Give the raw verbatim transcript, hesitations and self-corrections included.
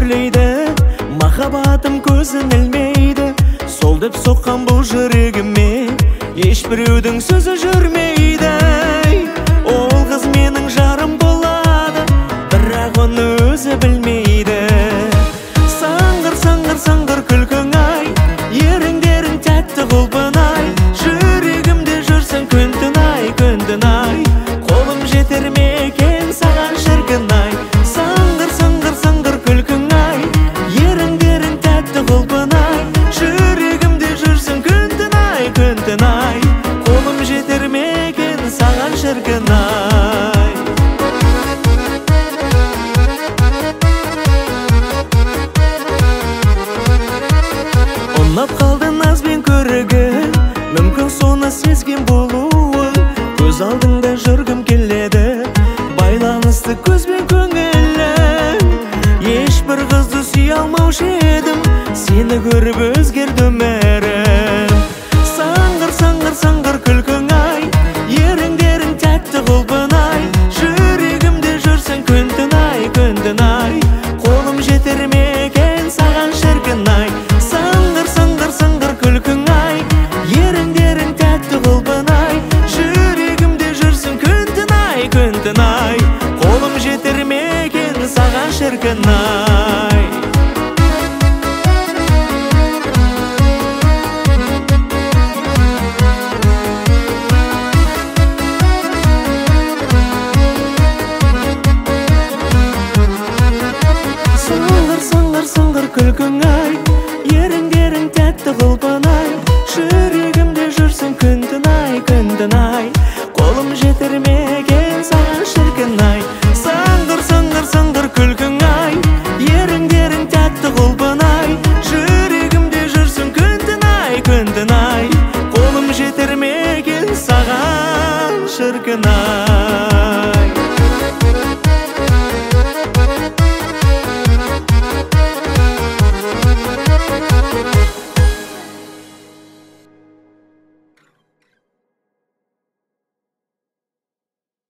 өрлейді, махаббатым көзін ілмейді. Сол деп соққан бұл жүрегіме ешбіреудің сөзі жүрмейді. Ол қыз менің жарым болады, бірақ оны өзі білмейді. Саңғыр, саңғыр, саңғыр күлкің ай, еріндерің тәтті құлпын ай. Жүрегімде жүрсің күн-түн ай, күн-түн ай. Қолым жетер ме екен саған шіркін ай. Саңғыр, саңғыр, саңғыр күлкің ай, еріндерің тәтті құлпын ай. Жүрегімде жүрсің күн-түн ай, күн-түн ай. Қолым жетер ме екен саған шіркін ай. Ұнап қалды назбен көрігі, мүмкін соны сезген болуы. Көз алдыңда жүргім келеді, байланысты көзбен көңілім. Ешбір қызды сүйе алмаушы едім, сені көріп өзгерді өмірім. Саңғыр, саңғыр, саңғыр күлкің ай, еріндерің тәтті құлпын ай. Жүрегімде жүрсің күн-түн ай, күн-түн ай. Қолым жетер ме екен саған шіркін ай. Саңғыр, саңғыр, саңғыр күлкің ай, еріндерің тәтті құлпын ай. Жүрегімде жүрсің күн-түн ай, күн-түн ай. Қолым жетер ме екен саған шіркін ай. Саңғыр, саңғыр, саңғыр күлкің ай, еріндерің тәтті құлпын ай. Жүрегімде жүрсің күн-түн ай, күн-түн ай. Қолым жетер ме